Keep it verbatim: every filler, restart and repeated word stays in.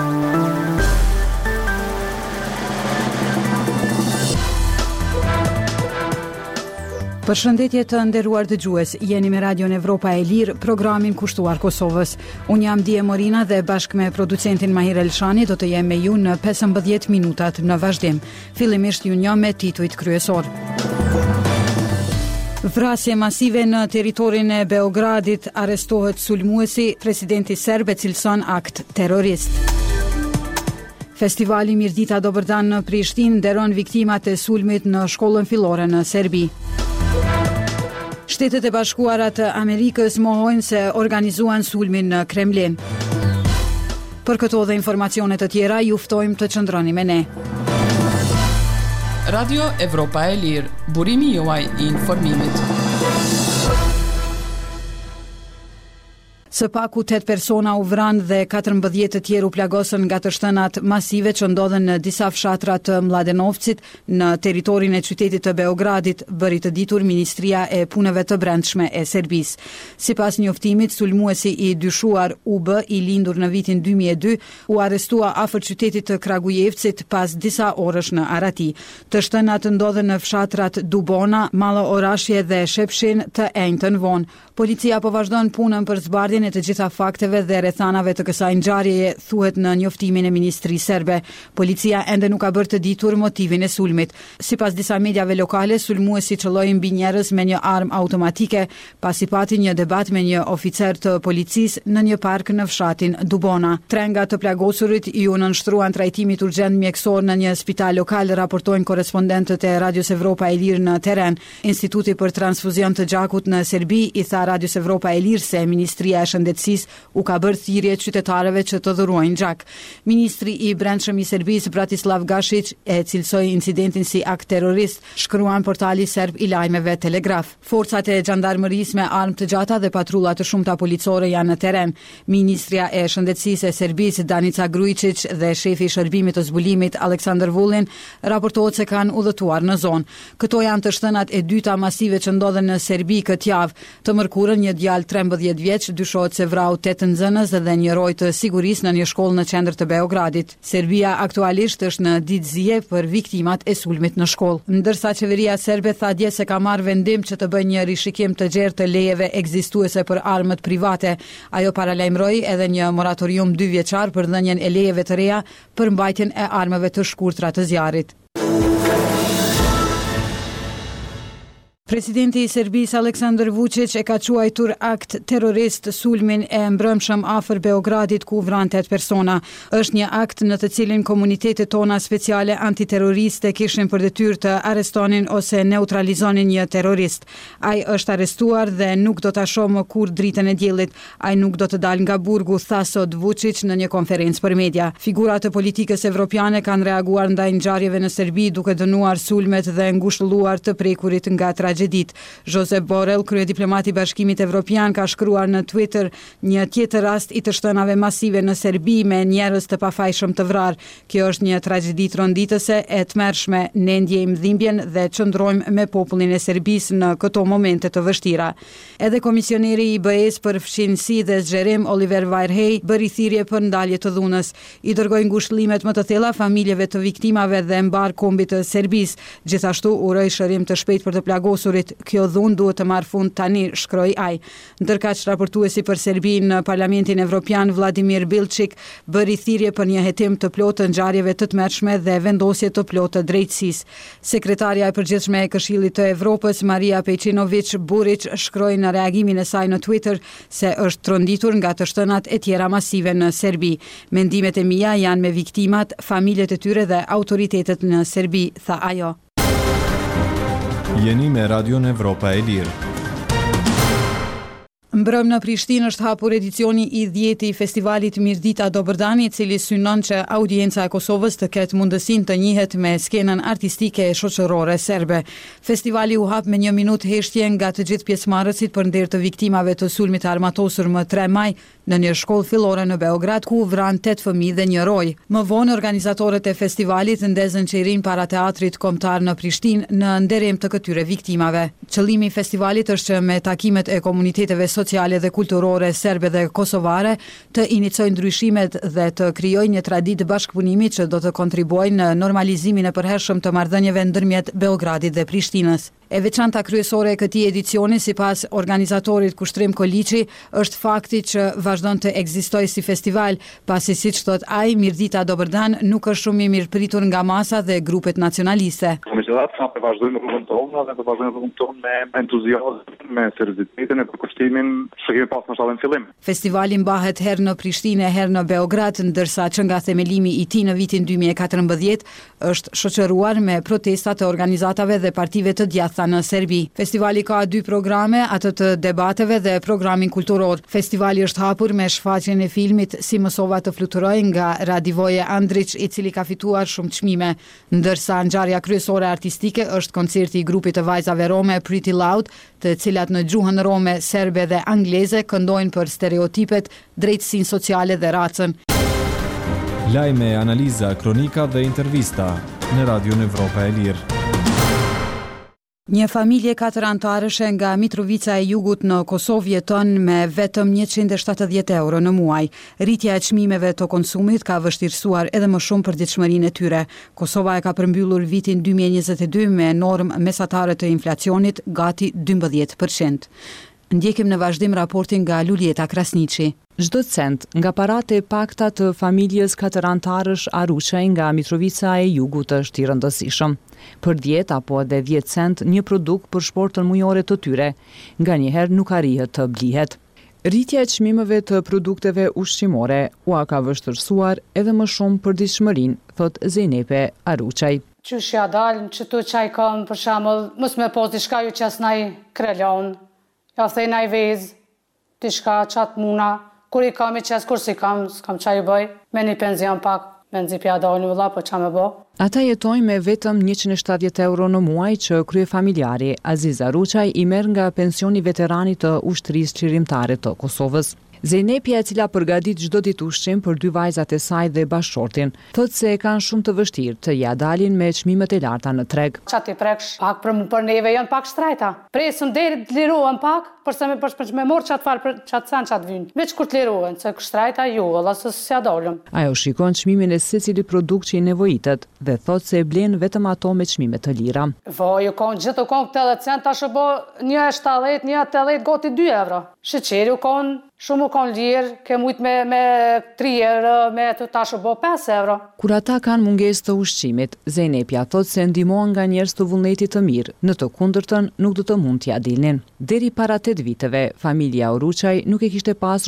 Përshëndetje të nderuar dëgjues, jeni me Radion Evropa e Lirë, programin kushtuar Kosovës. Unë jam Dije Morina dhe bashkë me producentin Mahir Elshani do të jem me ju në pesëmbëdhjetë minutat në vazhdim. Fillimisht ju njoh me titujt kryesor. Vrasje masive në territorin e Beogradit, arrestohet sulmuesi, presidenti serb e cilëson akt terrorist. Festivali Mirdita Dobërdan në Prishtinë nderon viktimat e sulmit në shkollën fillore në Serbi. Shtetet e Bashkuara të Amerikës mohojnë se organizuan sulmin në Kremlin. Për këto dhe informacione të tjera, ju ftojmë të qëndroni me ne. Radio Evropa e Lirë, burimi juaj i informimit. Së paku tetë persona u vranë dhe katërmbëdhjetë të tjerë u plagosën nga të shtënat masive që ndodhen në disa fshatra të Mladenovcit në territorin e qytetit të Beogradit, bëri të ditur Ministria e Punëve të Brendshme e Serbisë. Sipas njoftimit, sulmuesi i dyshuar U B, i lindur në vitin dy mijë e dy, u arrestua afër qytetit të Kragujevcit pas disa orësh në Arati. Të shtënat ndodhen në fshatrat Dubona, Mallë Orashje dhe Shepshin të enjtën vonë. Policia po vazhdon punën për zbardhjen e të gjitha fakteve dhe rrethanave të kësaj ngjarjeje, thuhet në njoftimin e Ministrisë serbe. Policia ende nuk ka bërë të ditur motivin e sulmit. Sipas disa mediave lokale, sulmuesi qëlloi mbi njerëz me një armë automatike, pasi pati një debat me një oficer të policisë në një park në fshatin Dubona. Tre nga të plagosurit ju nënshtruan trajtimit urgjent mjekësor në një spital lokal, raportojnë korrespondentët e Radios Evropa e Lirë në terren. Instituti për transfuzion të gjakut në Serbi i tha Radios Evropa e Lirë se Ministria e Shëndetësisë u ka bërë thirrje qytetarëve që të dhuruajnë gjak. Ministri i Brendshëm i Serbisë Bratislav Gašić e cilësoi incidentin si akt terrorist, shkruan portali serb i lajmeve Telegraf. Forcat e xhandarmërisë me armë të gjata dhe patrulla të shumta policore janë në terren. Ministria e Shëndetësisë e Serbisë Danica Grujičić dhe shefi i shërbimit të zbulimit Aleksandar Vulin raportohet se kanë udhëtuar në zonë. Këto janë të shtënat e dyta masive që ndodhen në Serbi këtë javë. Të mërkurën një djalë trembëdhjetë vjeç dyshohet se vrau tetë nxënës dhe një roj të sigurisë në një shkollë në qendër të Beogradit. Serbia aktualisht është në ditë zije për viktimat e sulmit në shkollë. Ndërsa qeveria serbe tha dje se ka marrë vendim që të bëjë një rishikim të gjerë të lejeve ekzistuese për armët private. Ajo paralajmëroi edhe një moratorium dy vjeçar për dhënien e lejeve të reja për mbajtjen e armëve të shkurtra të zjarrit. Presidenti i Serbisë Aleksandar Vučić e ka quajtur akt terrorist sulmin e mbrëmshëm afër Beogradit ku vran tetë persona. Është një akt në të cilin komunitetet tona speciale antiterroriste kishin për detyrë të arrestonin ose neutralizonin një terrorist. Ai është arrestuar dhe nuk do ta shoh më kurrë dritën e diellit. Ai nuk do të dalë nga burgu, tha sot Vučić në një konferencë për media. Figurat e politikës evropiane kanë reaguar ndaj ngjarjeve në Serbi duke dënuar sulmet dhe ngushëlluar të prekurit nga tragjedia. Josep Borrell, kryediplomati i Bashkimit Evropian, ka shkruar në Twitter një tjetër rast i të shtënave masive në Serbi me njerëz të pafajshëm të vrarë. Kjo është një tragjedi tronditëse e tmerrshme. Ne ndjejmë dhimbjen dhe qëndrojmë me popullin e Serbisë në këto momente të vështira. Edhe komisioneri i B E-s për fshinësi dhe zgjerim Oliver Varhej bëri thirrje për ndalje të dhunës. I dërgoi ngushëllimet më të thella familjeve të viktimave dhe mbar kombit të Serbisë. Gjithashtu uroi shërim të shpejtë për të plagosur. Kjo dhunë duhet të marrë fund tani, shkroi ai. Ndërkaq raportuesi për Serbi në Parlamentin Evropian Vladimir Bilçik bëri thirrje për një hetim të plotë të ngjarjeve të tmerrshme dhe vendosje të plotë të drejtësisë. Sekretaria e përgjithshme e Këshillit të Evropës Maria Pejčinović Burić shkroi në reagimin e saj në Twitter se është tronditur nga të shtënat e tjera masive në Serbi. Mendimet e mia janë me viktimat, familjet e tyre dhe autoritetet në Serbi, tha ajo. Jeni me Radion Evropa e Lirë. Mbrëm në Prishtinë është hapur edicioni i dhjetë i festivalit Mirdita Dobërdan, i cili synon që audienca e Kosovës të ketë mundësinë të njihet me skenën artistike e shoqërore serbe. Festivali u hap me një minutë heshtje nga të gjithë pjesëmarrësit për nder të viktimave të sulmit armatosur më tre maj në një shkollë fillore në Beograd ku vran tetë fëmijë dhe një roj. Më vonë organizatorët e festivalit ndezën qerin para teatrit kombëtar në Prishtinë në nderim të këtyre viktimave. Qëllimi i festivalit është që me takimet e komuniteteve sociale dhe kulturore serbe dhe kosovare të iniciojnë ndryshimet dhe të krijojnë një traditë bashkëpunimi që do të kontribuojnë në normalizimin e përhershëm të marrëdhënieve ndërmjet Beogradit dhe Prishtinës. E veçanta kryesore e këtij edicioni, sipas organizatorit Kushtrim Koliçi, është fakti që vazhdon të ekzistojë si festival, pasi siç thot ai, Mirdita Dobërdan nuk është shumë i mirëpritur nga masa dhe grupet nacionaliste. Kemi qenë sa të vazhdojmë rrugën tonë dhe të vazhdojmë rrugën tonë me entuziazëm, me seriozitetin e përkushtimin që kemi pasur në shkallën fillim. Festivali mbahet herë në Prishtinë, herë në Beograd, ndërsa që nga themelimi i tij në vitin dy mijë e katërmbëdhjetë është shoqëruar me protesta të organizatave dhe partive të djathta në Serbi. Festivali ka dy programe, atë të debateve dhe programin kulturor. Festivali është hapur me shfaqjen e filmit Si Mësova të fluturoj nga Radivoje Andrić, i cili ka fituar shumë çmime, ndërsa ngjarja kryesore artistike është koncerti i grupit të vajzave rome Pretty Loud, të cilat në gjuhën rome, serbe dhe angleze këndojnë për stereotipet, drejtësinë sociale dhe racën. Lajme, analiza, kronika dhe intervista në Radion Evropa e Lirë. Një familje katër antarëshe nga Mitrovica e Jugut në Kosovë jeton me vetëm njëqind e shtatëdhjetë euro në muaj. Rritja e çmimeve të konsumit ka vështirësuar edhe më shumë përditshmërinë e tyre. Kosova e ka përmbyllur vitin dy mijë e njëzet e dy me normë mesatare të inflacionit gati dymbëdhjetë përqind. Ndjekim në vazhdim raportin nga Lulieta Krasniqi. Çdo cent nga paratë e pakta të familjes katër antarësh Aruçaj nga Mitrovica e Jugut është i rëndësishëm. Për dhjetë apo edhe dhjetë cent një produkt për shportën mujore të tyre, nganjëherë nuk arrihet të blihet. Rritja e çmimeve të produkteve ushqimore u ka vështirësuar edhe më shumë përditshmërinë, thot Zenepe Aruçaj. Qysh ja dalëm, që tu qaj kam, për shembull, mos me pas diçka ju qas naj krelon, ja thej naj vez, diçka qatë muna, kur i kam i qes, kur si kam, s'kam qaj i bëj, me një penzion pak, me nëzipja dalë një vëlla, po qa me bo. Ata jetojnë me vetëm njëqind e shtatëdhjetë euro në muaj që kryefamiljari Aziz Aruçaj i merr nga pensioni veteranit të ushtrisë çirimtare të Kosovës. Zenepja, e cila përgatit çdo ditë ushqim për dy vajzat e saj dhe bashkëshortin, thotë se e kanë shumë të vështirë të ja dalin me çmimet e larta në treg. Çati preksh, pak për mu për neve janë pak shtrejta. Presëm deri të lirohen pak, përse me për me morë çat fal për çat san çat vyn. Veç kur të lirohen, se shtrejta ju, valla se s'ja dalëm. Ajo shikon çmimin e secili produkt që i nevojitet dhe thotë se e blen vetëm ato me çmime të lira. Vaj, u kanë gjithë u kanë tetëdhjetë cent, tash u bë një e shtatëdhjetë, një e tetëdhjetë, gati dy euro. Sheqeri u kanë shumë u kanë lirë, ke mujt me, me tri euro, me të tash u bë pesë euro. Kur ata kanë mungesë të ushqimit, Zenepja thotë se ndihmohen nga njerëz të vullnetit të mirë, në të kundërtën nuk do të mund t'ja dilnin. Deri para tetë viteve, familja Aruçaj nuk e kishte pasur